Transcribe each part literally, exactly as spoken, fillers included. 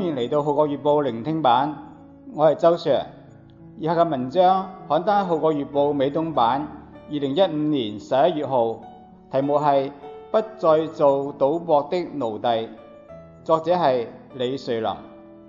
迎嚟到《號角月報》聆聽版，我係周 Sir。以下嘅文章刊登喺《號角月報》美東版，二零一五年十一月號，題目係《不再做賭博的奴隸》，作者係李瑞林。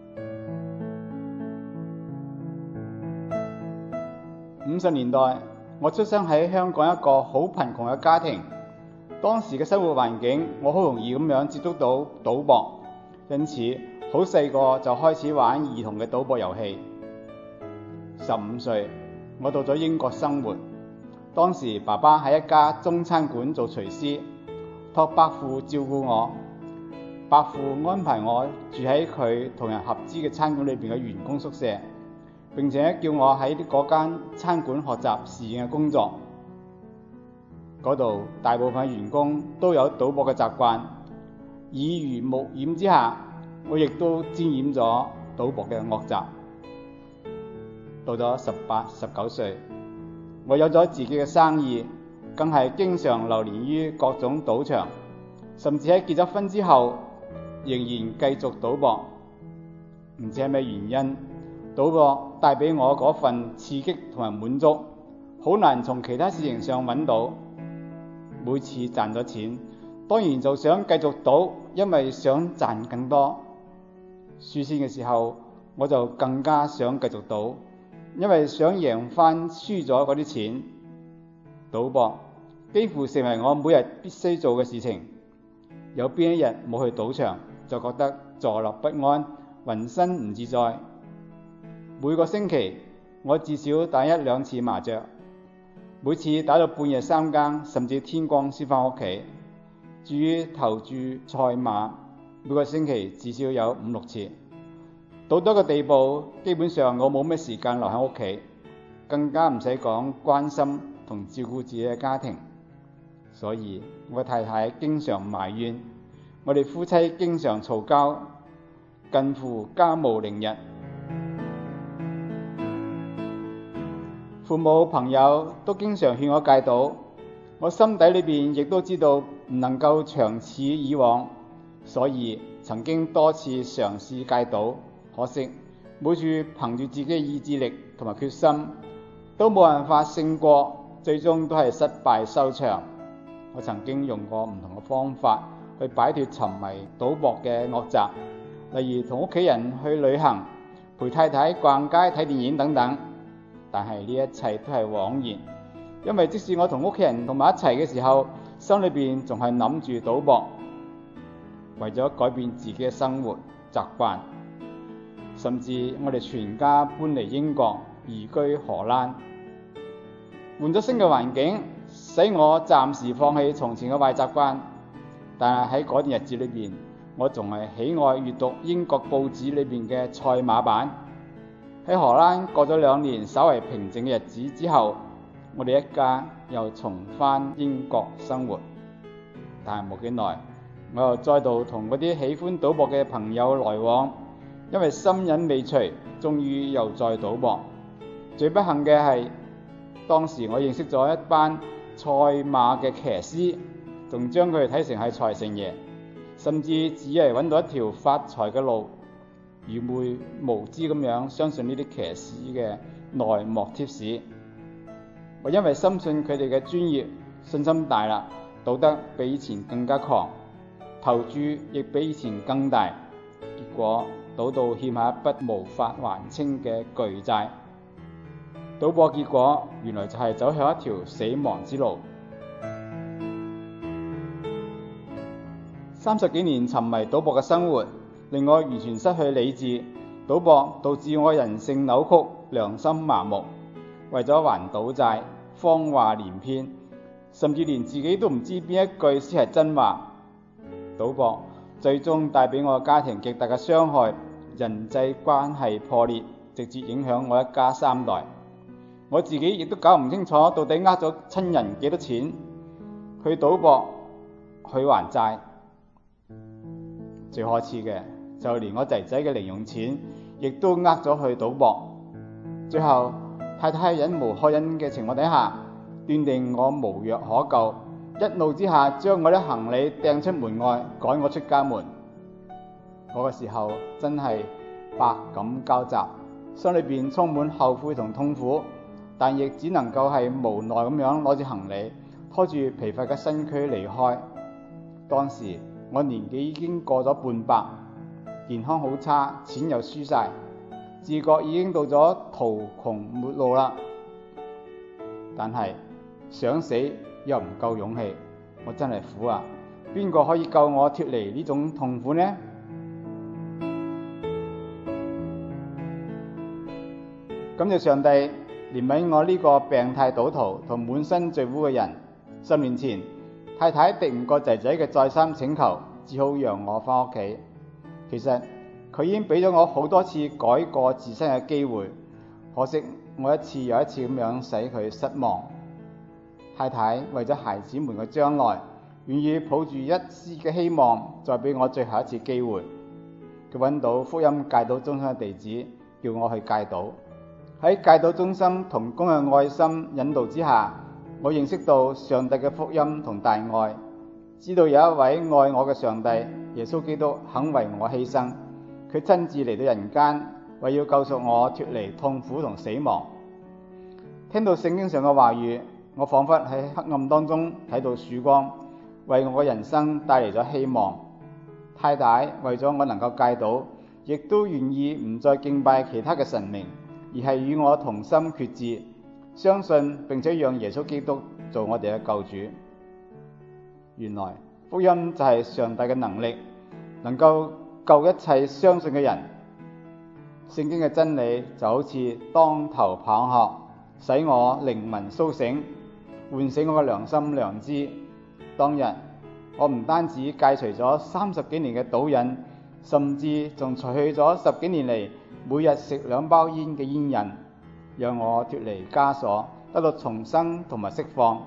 五十年代，我出生喺香港一個好貧窮嘅家庭，當時嘅生活環境，我好容易咁樣接觸到賭博，因此好細個就開始玩兒童嘅賭博遊戲。十五歲，我到咗英國生活，當時爸爸喺一家中餐館做廚師，託伯父照顧我。伯父安排我住喺佢同人合資嘅餐館裏邊嘅員工宿舍，並且叫我喺嗰間餐館學習侍應嘅工作。嗰度大部分員工都有賭博嘅習慣，耳濡目染之下，我亦都沾染咗賭博嘅惡習。到咗十八、十九歲，我有咗自己嘅生意，更係經常流連於各種賭場，甚至喺結咗婚之後仍然繼續賭博。唔知係咩原因，賭博帶俾我嗰份刺激同埋滿足，好難從其他事情上揾到。每次賺咗錢，當然就想繼續賭，因為想賺更多。輸錢嘅時候，我就更加想繼續賭，因為想贏翻輸咗嗰啲錢。賭博幾乎成為我每日必須做嘅事情。有邊一日冇去賭場，就覺得坐立不安，渾身唔自在。每個星期我至少打一兩次麻雀，每次打到半夜三更，甚至天光先返屋企。至於投注賽馬，每個星期至少有五六次。到咗個地步，基本上我冇咩時間留喺屋企，更加唔使講關心同照顧自己嘅家庭。所以我太太經常埋怨，我哋夫妻經常嘈交，近乎家無寧日。父母朋友都經常勸我戒賭，我心底裏邊亦都知道唔能夠長此以往，所以曾經多次嘗試戒賭，可惜每次憑住自己嘅意志力同埋決心，都冇辦法勝過，最終都係失敗收場。我曾經用過唔同嘅方法去擺脫沉迷賭博嘅惡習，例如同屋企人去旅行，陪太太逛街睇電影等等。但係呢一切都係枉然，因為即使我同屋企人同埋一齊嘅時候，心裏邊仲係諗住賭博。為咗改變自己嘅生活習慣，甚至我哋全家搬嚟英國，移居荷蘭，換咗新嘅環境，使我暫時放棄從前嘅壞習慣。但係喺嗰段日子裏邊，我仲係喜愛閱讀英國報紙裏邊嘅賽馬版。喺荷蘭過咗兩年稍為平靜嘅日子之後，我哋一家又重返英國生活。但係冇幾耐，我又再度同嗰啲喜歡賭博嘅朋友來往，因為心癮未除，終於又再賭博。最不幸嘅係，當時我認識咗一班賽馬嘅騎師，仲將佢哋睇成係財神爺，甚至只係揾到一條發財嘅路。愚昧無知咁樣相信呢啲騎師嘅內幕貼士，我因為深信佢哋嘅專業，信心大啦，賭得比以前更加狂，投注亦比以前更大，結果賭到欠下一筆無法還清嘅巨債。賭博結果原來就係走向一條死亡之路。三十幾年沉迷賭博嘅生活，令我完全失去理智。賭博導致我人性扭曲，良心麻木，為咗還賭債，謊話連篇，甚至連自己都唔知邊一句先係真話。賭博最終帶俾我家庭極大嘅傷害，人際關係破裂，直接影響我一家三代。我自己亦都搞唔清楚到底呃咗親人幾多錢，去賭博，去還債。最可恥嘅就連我仔仔嘅零用錢亦都呃咗去賭博。最後太太忍無可忍嘅情況底下，斷定我無藥可救，一怒之下將我啲行李掟出門外，趕我出家門。 嗰個時候真係百感交集，心裏邊充滿後悔同痛苦，但亦只能夠係無奈咁樣攞住行李，拖住疲乏嘅身軀離開。當時我年紀已經過咗半百，健康好差，錢又輸晒，自覺已經到咗途窮末路啦。但係想死又唔夠勇氣，我真係苦啊！邊個可以救我脫離呢種痛苦呢？感謝上帝憐憫我呢個病態賭徒同滿身罪污嘅人。十年前，太太敵唔過仔仔嘅再三請求，只好讓我返屋企。其實佢已經俾咗我好多次改過自身嘅機會，可惜我一次又一次咁樣使佢失望。太太為咗孩子們嘅將來，願意抱住一絲嘅希望，再俾我最後一次機會。佢揾到福音戒賭中心嘅地址，叫我去戒賭。喺戒賭中心同工嘅愛心引導之下，我認識到上帝嘅福音同大愛，知道有一位愛我嘅上帝，耶穌基督肯為我犧牲，佢親自嚟到人間，為要救贖我脫離痛苦同死亡。聽到聖經上嘅話語，我彷彿喺黑暗當中睇到曙光，為我人生帶嚟咗希望。太太為咗我能夠戒賭，亦都願意唔再敬拜其他嘅神明，而係與我同心決志，相信並且讓耶穌基督做我哋嘅救主。原來福音就係上帝嘅能力，能夠救一切相信嘅人。聖經嘅真理就好似當頭棒喝，使我靈魂甦醒，喚醒我嘅良心良知。當日我唔單止戒除咗三十幾年嘅賭癮，甚至仲除去咗十幾年嚟每日食兩包煙嘅煙癮，讓我脫離枷鎖，得到重生同埋釋放。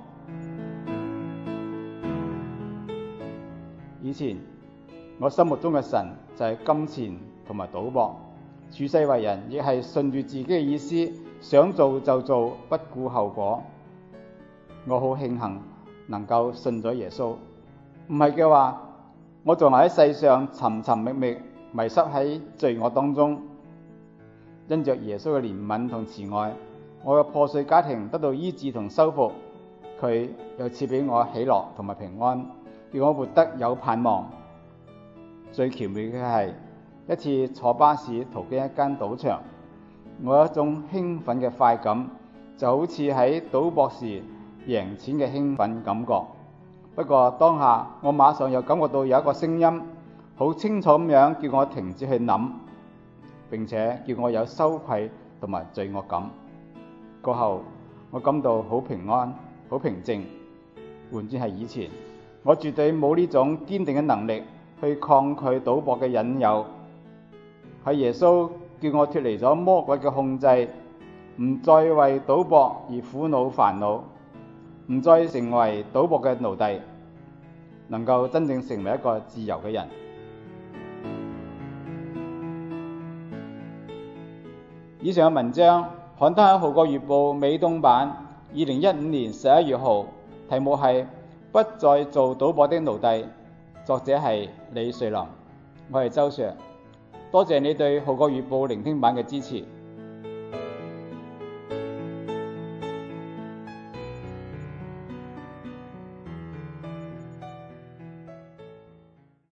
以前我心目中嘅神就係金錢同埋賭博，處世為人亦係順住自己嘅意思，想做就做，不顧後果。我好慶幸能夠信咗耶穌，唔係嘅話，我仲喺世上尋尋覓覓，迷失喺罪惡當中。因着耶穌嘅憐憫同慈愛，我嘅破碎家庭得到醫治同修復，佢又賜俾我喜樂同埋平安，叫我活得有盼望。最奇妙嘅係，一次坐巴士途經一間賭場，我有一種興奮嘅快感，就好似喺賭博時贏錢嘅興奮感覺。不過當下我馬上又感覺到有一個聲音，好清楚咁樣叫我停止去諗，並且叫我有羞愧同埋罪惡感。過後我感到好平安、好平靜。換轉係以前，我絕對冇呢種堅定嘅能力去抗拒賭博嘅引誘。係耶穌叫我脫離咗魔鬼嘅控制，唔再為賭博而苦惱煩惱，唔再成為賭博嘅奴隸，能夠真正成為一個自由嘅人。以上嘅文章刊登喺《號角月報》美東版，二零一五年十一月號，題目係不再做賭博的奴隸，作者係李瑞林。我係周 Sir，多謝你對《號角月報》聆聽版嘅支持。